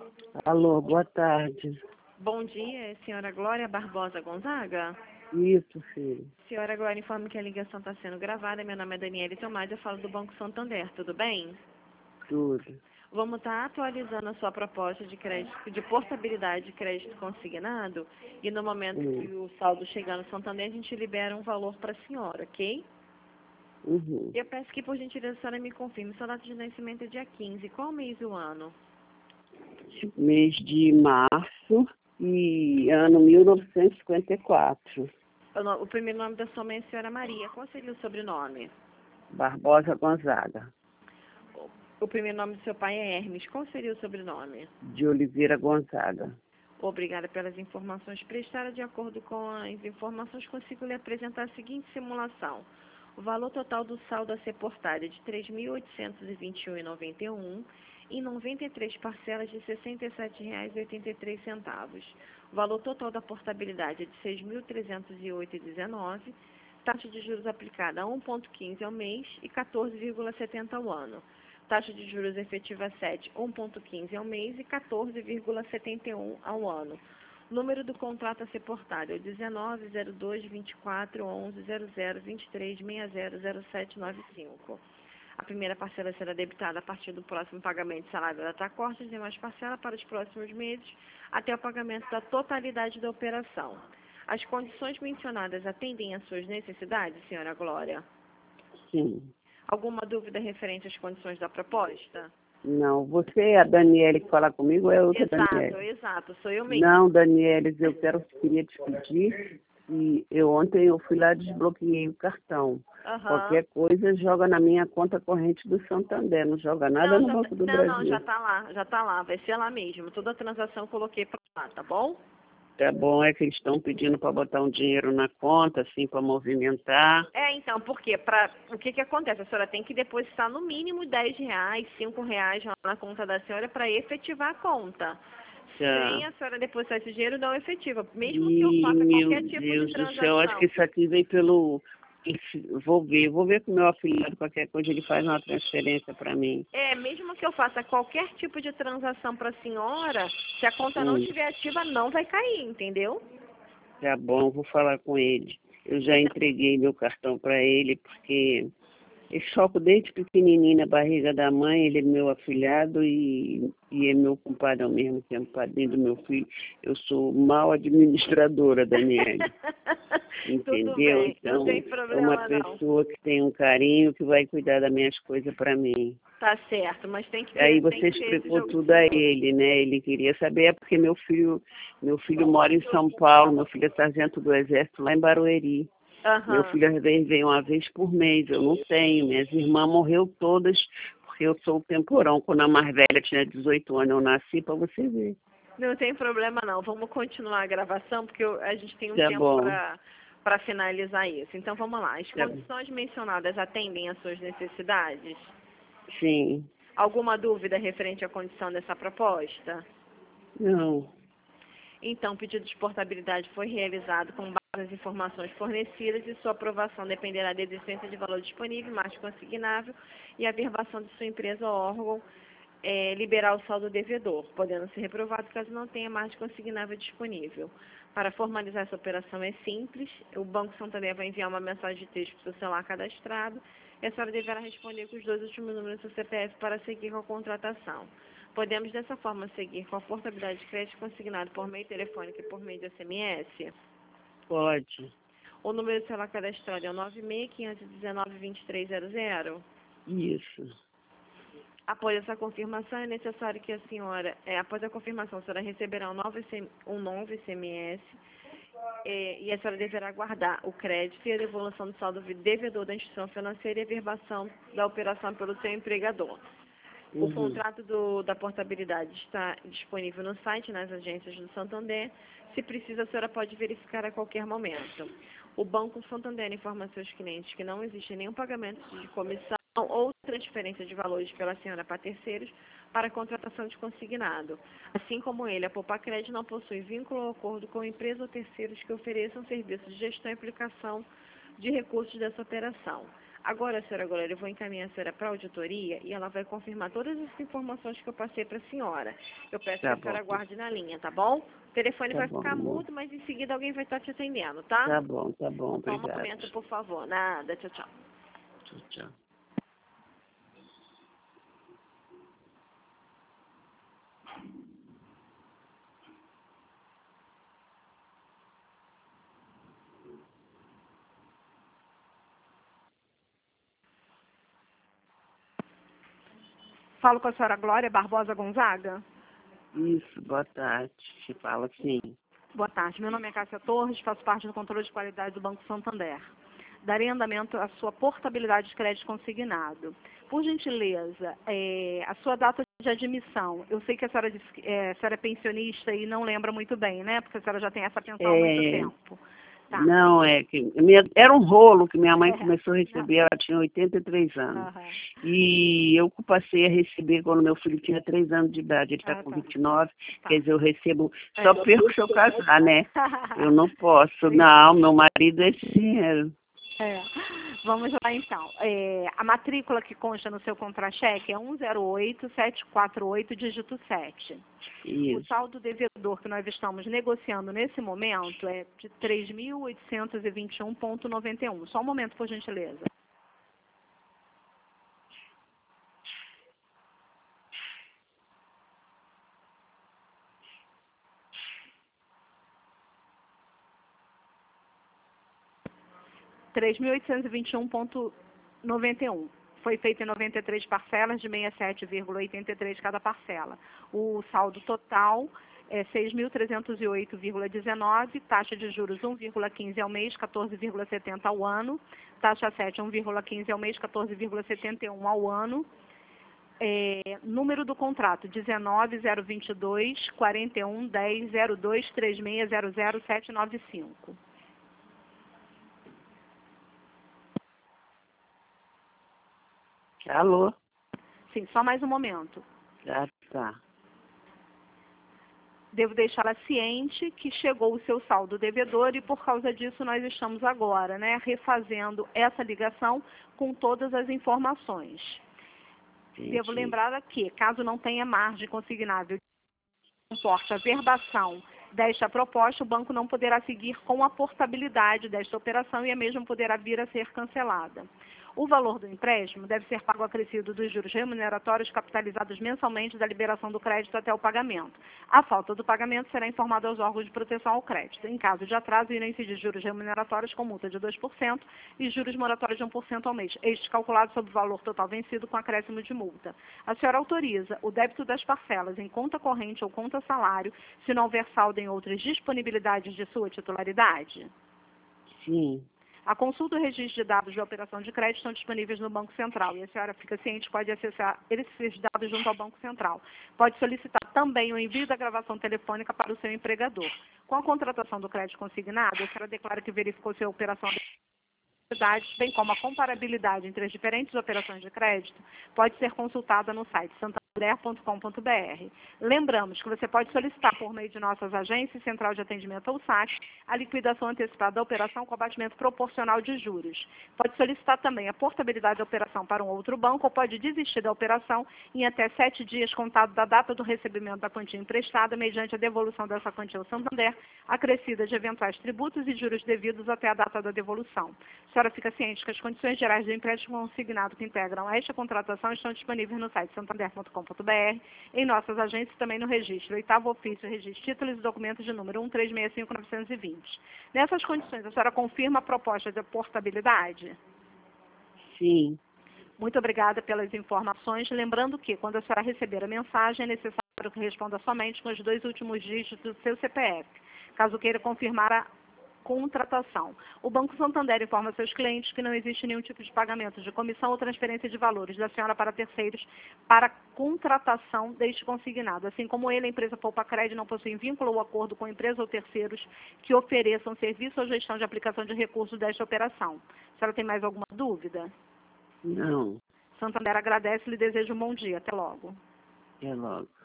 Alô, boa tarde. Bom dia, senhora Glória Barbosa Gonzaga. Isso, filho. Senhora Glória, informe que a ligação está sendo gravada. Meu nome é Daniele Tomás, eu falo do Banco Santander, tudo bem? Tudo. Vamos estar atualizando a sua proposta de crédito, de portabilidade de crédito consignado, e no momento que o saldo chegar no Santander, a gente libera um valor para a senhora, ok? Uhum. Eu peço que, por gentileza, a senhora me confirme. Sua data de nascimento é dia 15. Qual mês e o ano? Mês de março e ano 1954. O primeiro nome da sua mãe é a senhora Maria. Qual seria o sobrenome? Barbosa Gonzaga. O primeiro nome do seu pai é Hermes. Qual seria o sobrenome? De Oliveira Gonzaga. Obrigada pelas informações prestadas. De acordo com as informações, consigo lhe apresentar a seguinte simulação. O valor total do saldo a ser portado é de R$ 3.821,91 em 93 parcelas de R$ 67,83. O valor total da portabilidade é de R$ 6.308,19. Taxa de juros aplicada a 1,15 ao mês e 14,70 ao ano. Taxa de juros efetiva 7, 1,15 ao mês e 14,71 ao ano. O número do contrato a ser portado é o 190224110023600795. A primeira parcela será debitada a partir do próximo pagamento de salário da Tacorte, as demais parcelas para os próximos meses, até o pagamento da totalidade da operação. As condições mencionadas atendem às suas necessidades, senhora Glória? Sim. Alguma dúvida referente às condições da proposta? Não, você é a Daniele que fala comigo ou é outra Daniele? Exato, sou eu mesma. Não, Daniele, queria te pedir que ontem eu fui lá e desbloqueei o cartão. Qualquer coisa joga na minha conta corrente do Santander, não joga nada no Banco do Brasil. Não, já tá lá, vai ser lá mesmo. Toda a transação eu coloquei para lá, tá bom? Tá bom, é que eles estão pedindo para botar um dinheiro na conta, assim, para movimentar. Então, porque o que acontece? A senhora tem que depositar no mínimo R$ 10, R$ 5 lá na conta da senhora para efetivar a conta. Sem a senhora depositar esse dinheiro, não efetiva. Mesmo que eu faça qualquer tipo de transação. Meu Deus do céu, acho que isso aqui veio pelo... Vou ver com o meu afiliado, qualquer coisa, ele faz uma transferência para mim. Mesmo que eu faça qualquer tipo de transação para a senhora, se a conta não estiver ativa, não vai cair, entendeu? Tá bom, vou falar com ele. Eu já entreguei meu cartão para ele, porque eu choco desde pequenininho na barriga da mãe, ele é meu afilhado e é meu compadre ao mesmo tempo, padrinho do meu filho. Eu sou mal administradora, Daniele. Entendeu? Então, não tem é problema, uma pessoa que tem um carinho, que vai cuidar das minhas coisas para mim. Tá certo, mas tem que ter. Aí você explicou tudo a ele, né? Ele queria saber, porque meu filho mora em São Paulo, meu filho é sargento do Exército lá em Barueri. Meu filho às vezes vem uma vez por mês, eu não tenho. Minhas irmãs morreu todas, porque eu sou o temporão. Quando a mais velha tinha 18 anos, eu nasci, para você ver. Não tem problema não, vamos continuar a gravação, porque a gente tem um Tá tempo bom. para finalizar isso. Então vamos lá, as condições mencionadas atendem às suas necessidades? Sim. Alguma dúvida referente à condição dessa proposta? Não. Então, o pedido de portabilidade foi realizado com base nas informações fornecidas e sua aprovação dependerá da existência de valor disponível, margem consignável e a verbação de sua empresa ou órgão liberar o saldo devedor, podendo ser reprovado caso não tenha margem consignável disponível. Para formalizar essa operação é simples, o Banco Santander vai enviar uma mensagem de texto para o seu celular cadastrado e a senhora deverá responder com os 2 últimos números do seu CPF para seguir com a contratação. Podemos, dessa forma, seguir com a portabilidade de crédito consignado por meio telefônico e por meio de SMS? Pode. O número do celular cadastrado é o 96-519-2300? Isso. Após essa confirmação, é necessário que a senhora, após a confirmação, a senhora receberá um novo SMS e a senhora deverá guardar o crédito e a devolução do saldo devedor da instituição financeira e a verbação da operação pelo seu empregador. O contrato da portabilidade está disponível no site, nas agências do Santander. Se precisa, a senhora pode verificar a qualquer momento. O Banco Santander informa a seus clientes que não existe nenhum pagamento de comissão ou transferência de valores pela senhora para terceiros para a contratação de consignado. Assim como ele, a Poupacred não possui vínculo ou acordo com empresa ou terceiros que ofereçam serviços de gestão e aplicação de recursos dessa operação. Agora, senhora Glória, eu vou encaminhar a senhora para a auditoria e ela vai confirmar todas as informações que eu passei para a senhora. Eu peço que a senhora aguarde na linha, tá bom? O telefone vai ficar mudo, mas em seguida alguém vai estar te atendendo, tá? Tá bom, Só um obrigado. momento, por favor. Nada, tchau, tchau. Tchau. Falo com a senhora Glória Barbosa Gonzaga. Isso, boa tarde. Se fala sim. Boa tarde, meu nome é Cássia Torres, faço parte do controle de qualidade do Banco Santander. Darei andamento à sua portabilidade de crédito consignado. Por gentileza, a sua data de admissão. Eu sei que a senhora, disse que, a senhora é pensionista e não lembra muito bem, né? Porque a senhora já tem essa pensão há muito tempo. Tá. Não, era um rolo que minha mãe começou a receber, ela tinha 83 anos. E eu passei a receber quando meu filho tinha 3 anos de idade, ele está com 29, quer dizer, eu recebo, só perco se eu casar, né? Eu não posso, não, meu marido é esse dinheiro. Vamos lá então. A matrícula que consta no seu contra-cheque é 108748, dígito 7. Isso. O saldo devedor que nós estamos negociando nesse momento é de 3.821,91. Só um momento, por gentileza. R$3.821,91. Foi feito em 93 parcelas de 67,83 cada parcela. O saldo total é 6.308,19, taxa de juros 1,15 ao mês, 14,70 ao ano, taxa 7 1,15 ao mês, 14,71 ao ano. Número do contrato 19022 4110 02 3600 795. Alô? Sim, só mais um momento. Tá. Devo deixá-la ciente que chegou o seu saldo devedor e por causa disso nós estamos agora, né, refazendo essa ligação com todas as informações. Entendi. Devo lembrar aqui, caso não tenha margem consignável, comporta a verbação desta proposta, o banco não poderá seguir com a portabilidade desta operação e a mesma poderá vir a ser cancelada. O valor do empréstimo deve ser pago acrescido dos juros remuneratórios capitalizados mensalmente da liberação do crédito até o pagamento. A falta do pagamento será informada aos órgãos de proteção ao crédito. Em caso de atraso, irão incidir juros remuneratórios com multa de 2% e juros moratórios de 1% ao mês, estes calculados sobre o valor total vencido com acréscimo de multa. A senhora autoriza o débito das parcelas em conta corrente ou conta salário, se não houver saldo em outras disponibilidades de sua titularidade? Sim. A consulta e o registro de dados de operação de crédito estão disponíveis no Banco Central e a senhora fica ciente, pode acessar esses dados junto ao Banco Central. Pode solicitar também o envio da gravação telefônica para o seu empregador. Com a contratação do crédito consignado, a senhora declara que verificou se a operação bem como a comparabilidade entre as diferentes operações de crédito, pode ser consultada no site santander.com.br. Lembramos que você pode solicitar por meio de nossas agências, Central de Atendimento ou SAC, a liquidação antecipada da operação com abatimento proporcional de juros. Pode solicitar também a portabilidade da operação para um outro banco ou pode desistir da operação em até 7 dias contado da data do recebimento da quantia emprestada, mediante a devolução dessa quantia ao Santander, acrescida de eventuais tributos e juros devidos até a data da devolução. A senhora fica ciente que as condições gerais do empréstimo consignado que integram esta contratação estão disponíveis no site santander.com.br, em nossas agências e também no registro, 8º ofício, registro títulos e documentos de número 1365920. Nessas condições, a senhora confirma a proposta de portabilidade? Sim. Muito obrigada pelas informações. Lembrando que, quando a senhora receber a mensagem, é necessário que responda somente com os 2 últimos dígitos do seu CPF, caso queira confirmar a contratação. O Banco Santander informa seus clientes que não existe nenhum tipo de pagamento de comissão ou transferência de valores da senhora para terceiros para contratação deste consignado. Assim como ele, a empresa Poupa Crédito não possui vínculo ou acordo com empresa ou terceiros que ofereçam serviço ou gestão de aplicação de recursos desta operação. A senhora tem mais alguma dúvida? Não. Santander agradece e lhe deseja um bom dia. Até logo. Até logo.